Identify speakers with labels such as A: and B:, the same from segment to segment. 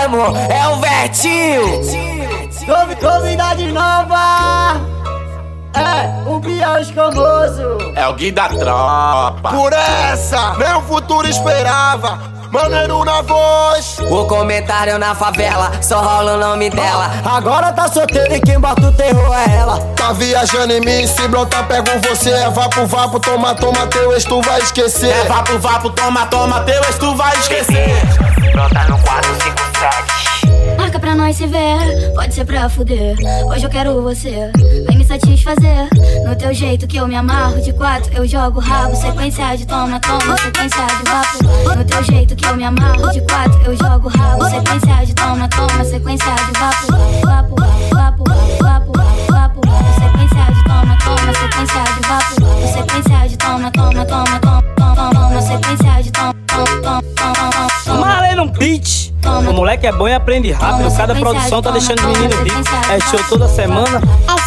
A: mesmo, é o Vertinho.
B: Novidade nova, é o Bial Escamoso.
C: É o Gui da tropa.
D: Por essa, nem o futuro esperava. Maneiro na voz.
A: O comentário na favela, só rola o nome dela.
B: Agora tá solteira e quem bota o terror é ela.
D: Tá viajando em mim, se brotar pego você. É vapo, toma, teu ex tu vai esquecer.
C: É vapo, toma, teu ex tu vai esquecer.
A: Brota no 457.
E: Marca pra nós se ver, pode ser pra fuder. Hoje eu quero você, vem me satisfazer. No teu jeito que eu me amarro, de 4 eu jogo rabo. Sequência de toma, sequência de vapo. No teu jeito que eu me amarro, de 4 eu jogo rabo. Sequência de toma, sequência de vapo. Vapo, vapo, vapo, vapo. Sequência de toma, sequência de vapo. Sequência de toma, sequência de toma.
F: Marley no beat. O moleque é bom e aprende rápido. Cada produção tá deixando o menino rico. É show toda semana.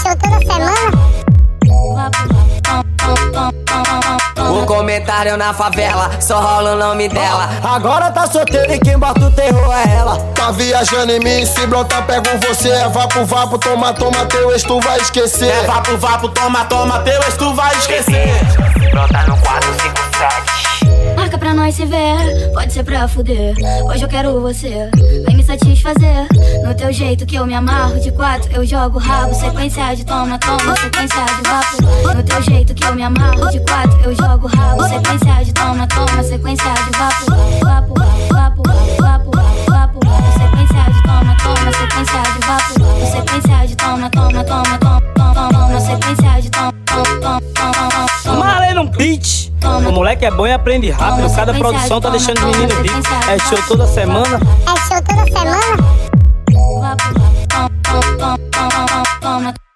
A: O comentário na favela, só rola o nome dela.
B: Agora tá solteira e quem bota o terror é ela.
D: Tá viajando em mim, se brotar pego você. É vapo, toma, teu ex tu vai esquecer.
C: É vapo, toma, teu ex tu vai esquecer.
A: Brota no 457.
E: Marca pra nós se ver, pode ser pra fuder. Hoje eu quero você, vem me satisfazer. No teu jeito que eu me amarro, de 4 eu jogo rabo. Sequência de toma, sequência de vapo. No teu jeito que eu me amarro, de 4 eu jogo rabo. Sequência de toma, sequência de vapo. Vapo, vapo, vapo, vapo. Sequência de toma, sequência de vapo. Sequência de toma, sequência de toma.
F: Marley no beat. O moleque é bom e aprende rápido. Cada produção tá deixando o menino rico. É show toda semana.
E: Vapo, toma.